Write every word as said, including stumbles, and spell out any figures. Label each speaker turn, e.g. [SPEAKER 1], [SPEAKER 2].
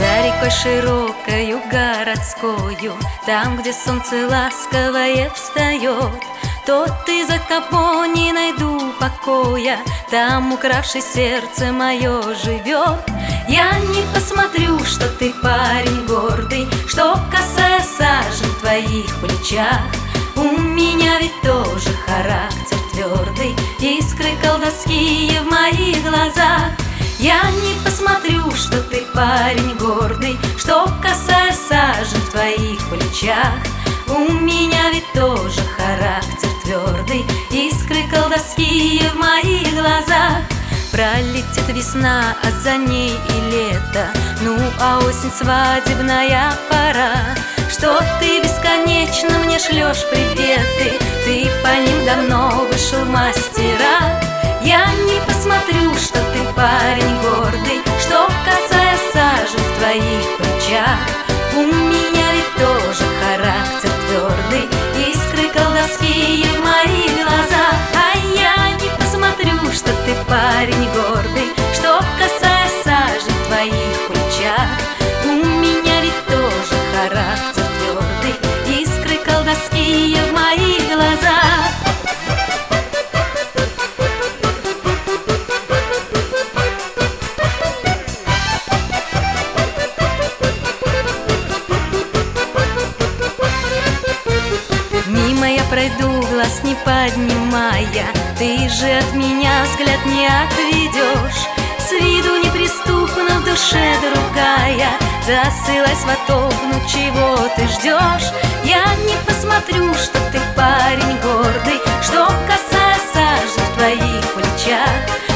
[SPEAKER 1] За рекой широкою городскою, там, где солнце ласковое встает, тот из-за кого не найду покоя, там, укравший сердце мое, живет. Я не посмотрю, что ты парень гордый, что косая сажень в твоих плечах. У меня ведь тоже характер твердый, искры колдовские в моих глазах. Я не посмотрю, что ты парень гордый, что косая сажень в твоих плечах. У меня ведь тоже характер твердый, искры колдовские в моих глазах. Пролетит весна, а за ней и лето, ну а осень свадебная пора. Что ты бесконечно мне шлешь приветы, ты по ним давно вышел в мастера. Я не посмотрю, что ты парень гордый, что косая сажень в твоих плечах. У меня ведь тоже характер твердый, искры колдовские в моих глазах. А я не посмотрю, что ты парень гордый, что косая сажень в твоих плечах. У меня ведь тоже характер твердый, искры колдовские в моих глазах. Мимо я пройду, глаз не поднимая, ты же от меня взгляд не отведешь. С виду неприступна, в душе другая, засылай сватов, ну чего ты ждешь? Я не посмотрю, что ты парень гордый, что косая сажень в твоих плечах.